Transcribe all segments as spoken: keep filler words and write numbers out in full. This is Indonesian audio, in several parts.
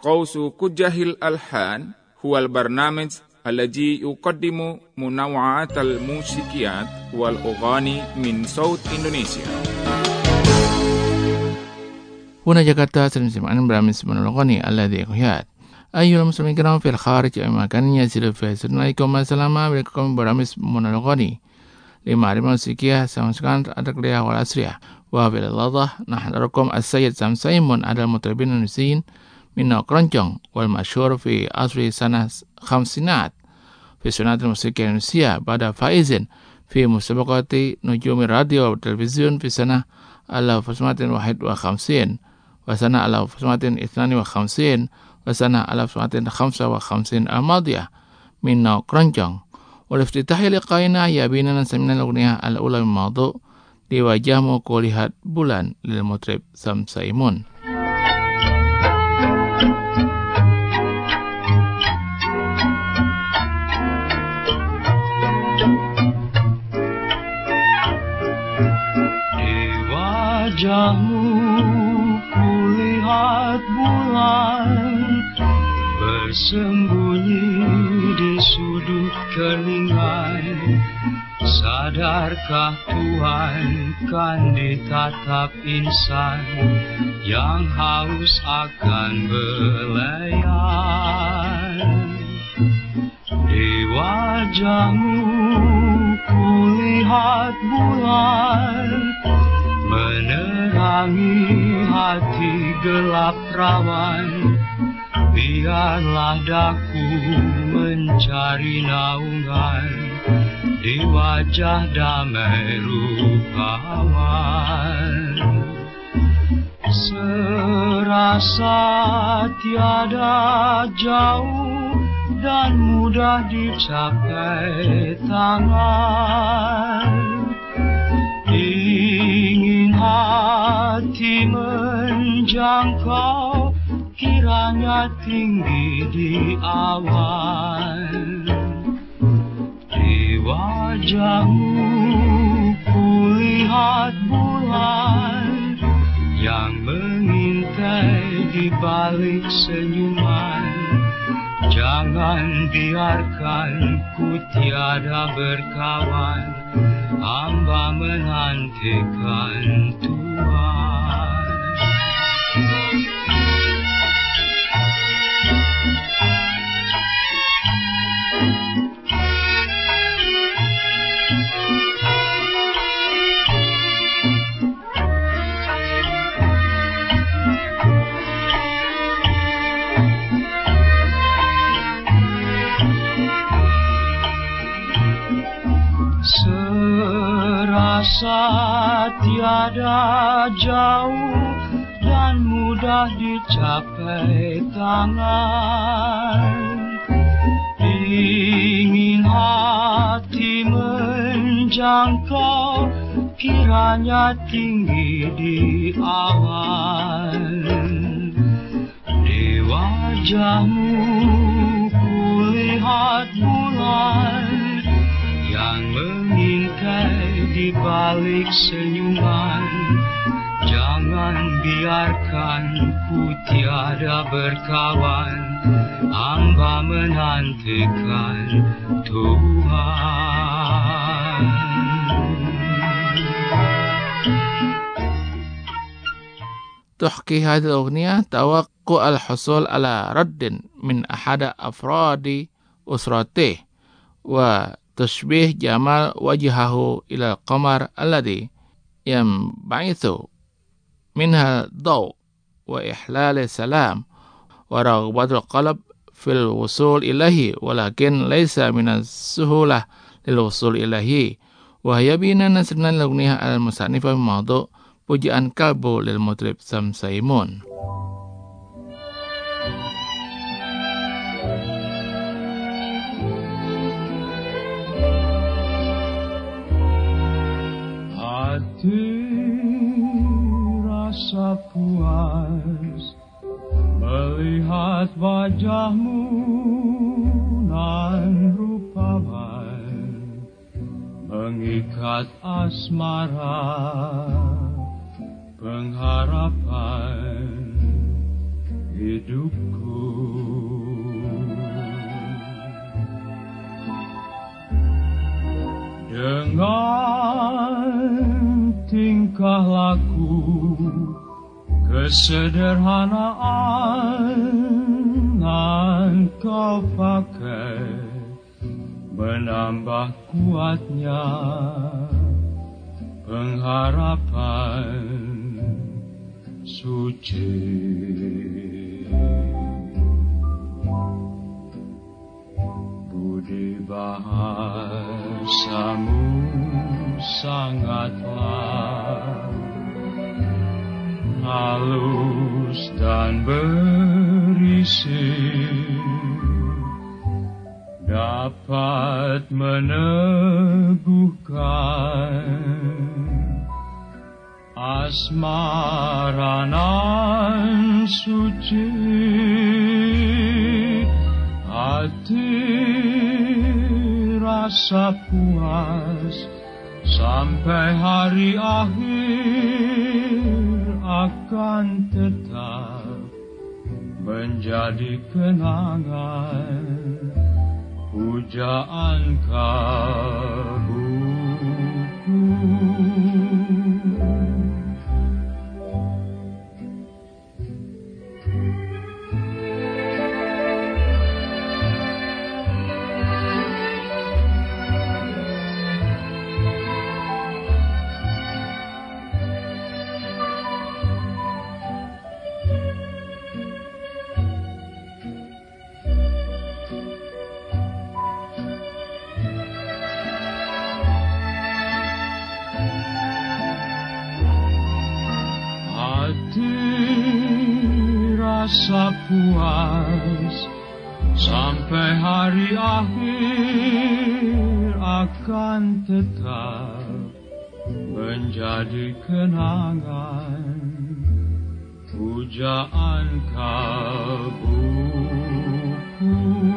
Qausu Kujahil Alhan huwal barnamij alladhi yuqaddimu munawwa'at al-musikiyat wal ughani min saut Indonesia. هنا جاكرتا سلم عن برامج من الأغاني الذي يقياد أيها المسلمين الكرام في الخارج أي مكان يسير فيه السلام عليكم السلام عليكم برامج من الأغاني لمعرفة موسيقية سمسكان التقليدية والعصرية وفي اللحظة نحضركم السيد سام سايمون على المطربين الإندونيسيين من كرونجong والمشهور في عصر سنة خمسينات في سنة الموسيقى الإندونيسية بعد فائز في مسابقة نجوم الراديو والتلفزيون في سنة ألف وتسعمائة وواحد وخمسين وسنة ألف وتسعمائة واثنين وخمسين وسنة ألف وتسعمائة وخمسة وخمسين الماضية من نوع كرونجong. والافتتاح لقائنا يبيننا سمعنا الأغنية الأولى من موضوع di wajahmu kulihat bulan lil mutrib Sam Saimun. Di wajahmu kulihat bulan bersembunyi di sudut keningan. Sadarkah Tuhan kan ditatap insan yang haus akan belayan. Di wajahmu kulihat bulan menerangi hati gelap rawan. Biarlah daku mencari naungan di wajah damai rupawan. Serasa tiada jauh dan mudah dicapai tangan. Ingin hati menjangkau, kiranya tinggi di awan. Di wajahmu kulihat bulan yang mengintai di balik senyuman. Jangan biarkan ku tiada berkawan, hamba menantikan Tuhan. Serasa tiada jauh dan mudah dicapai tangan. Ingin hati menjangkau, kiranya tinggi di awan. Di wajahmu kulihat bulan yang mengintai di balik senyuman. Jangan biarkan ku tiada berkawan, hamba menantikan Tuhan. تحكي هذه الأغنية توقع الحصول على رد من أحد أفراد أسرته وتشبيه جمال وجهه إلى القمر الذي ينبعث منها الضوء وإحلال السلام ورغبة القلب في الوصول إليه، ولكن ليس من السهولة للوصول إليه. وهي بيننا نسرنا الأغنية المصنفة في موضوع Pujaan Kalbu lil Mutrib Sam Saimun. Hati rasa puas melihat wajahmu nan rupawan, mengikat asmara pengharapan hidupku. Dengan tingkah laku kesederhanaan kau pakai menambah kuatnya pengharapan suci. Budi bahasamu sangatlah halus dan berisi, dapat meneguhkan asmara nan suci. Hati rasa puas sampai hari akhir akan tetap menjadi kenangan pujaan kalbuku. Rasa puas sampai hari akhir akan tetap menjadi kenangan pujaan kalbuku.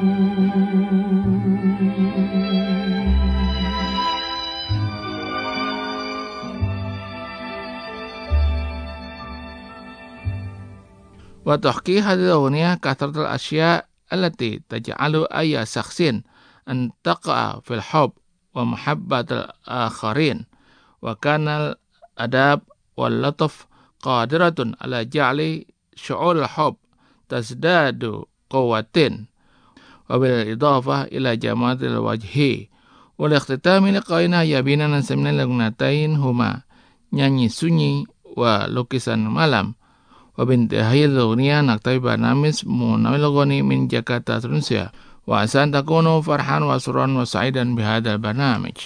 وتحكي هذه الأغنية كثرة الأشياء التي تجعل أي شخص أن تقع في الحب ومحبة الآخرين، وكان الأدب واللطف قادرة على جعل شعور الحب تزداد قوة، وبالإضافة إلى جمال الوجه. والاختتام لقائنا يبيننا سمنا الأغنيتين هما nyanyi sunyi ولوكسان malam. وبانتهاء الأغنية نقتبل برنامج منوع الأغاني من جاكرتا تونسيا، وعسى أن تكونوا فرحان وسرورا وسعيدا بهذا البرنامج.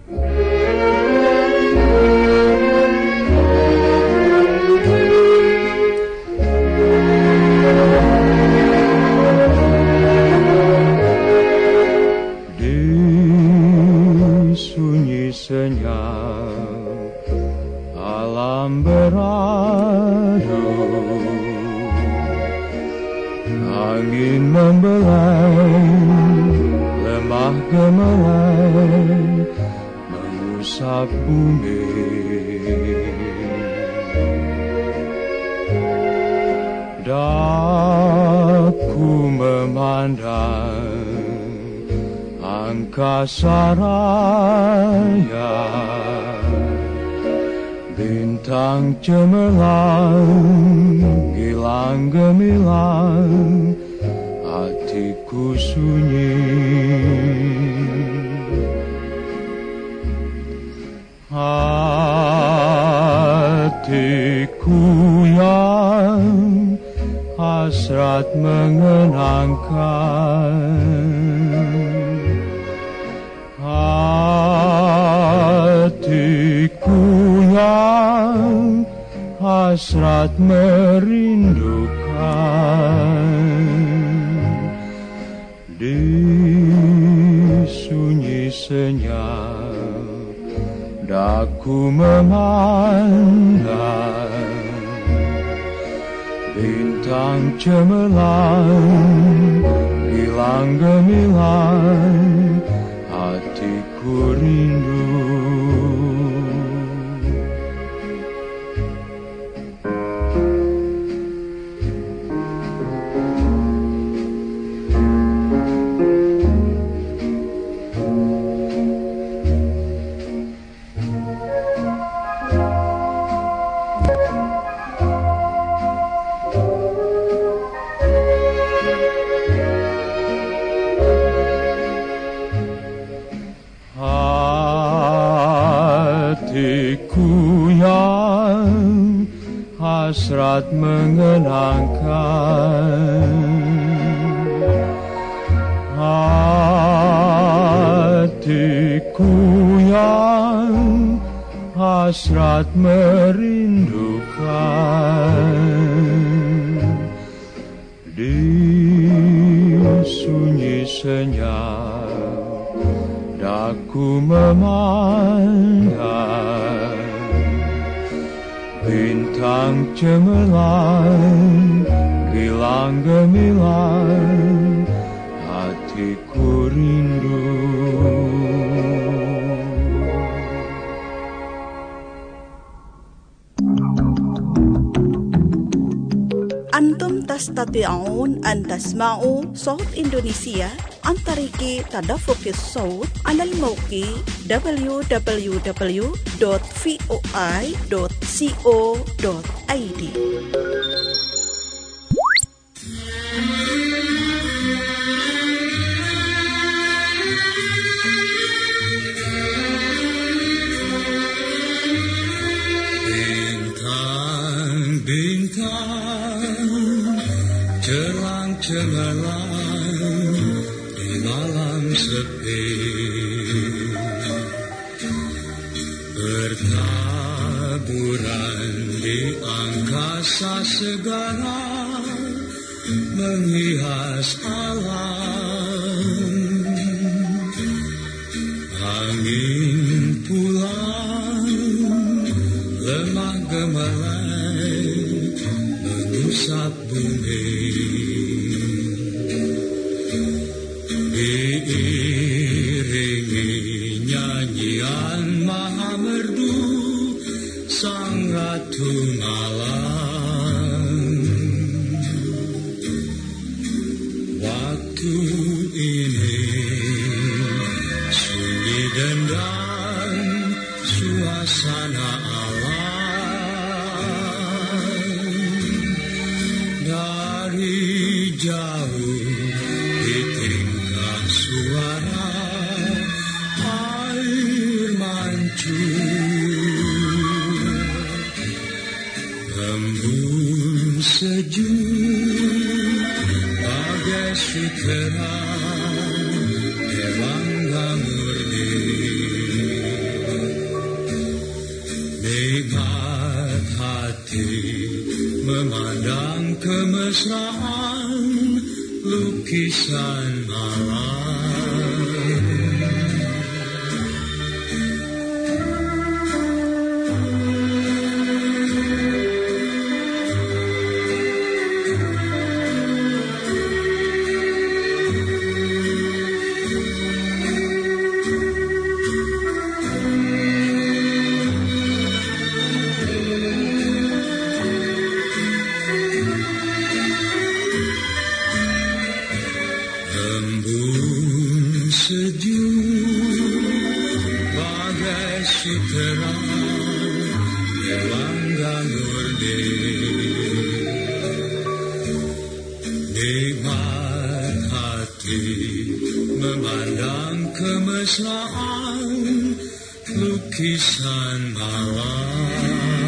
Di sunyi senyap alam beradu, angin membelai, lemah gemerai, mengusap bumi. Daku memandang angkasa raya, bintang cemerlang, gilang gemilang, hatiku sunyi. Hatiku yang hasrat mengenangkan, hatiku yang hasrat merindukan. Di sunyi senyap daku memandang bintang cemerlang, gilang gemilang, hatiku rindu. sangat mengenangkan. Hatiku yang hasrat merindukan, di sunyi senyap daku memandang bintang cemerlang, gilang gemilang, hatiku rindu. Antum tastati'un an tasma'u Sawt Indonesia an tariki tadaffuqis sawt 'alal mawqi w w w dot voi dot co dot i d. Cemerlang di malam sepi, bertaburan di angkasa segala, menghias alam. Angin pulang lemah gemerlap mengusap bumi, diiringi nyanyian maha merdu sang ratu malam. Waktu ini sunyi dendam suasana alam, dari jauh ditingkah suara air mancur, embun sejuk bagai sutera Erlangga murni. Nikmat hati memandang kemesraan lukisan malam. Embun sejuk bagai sutera Erlangga murni. Nikmat hati memandang kemesraan lukisan malam.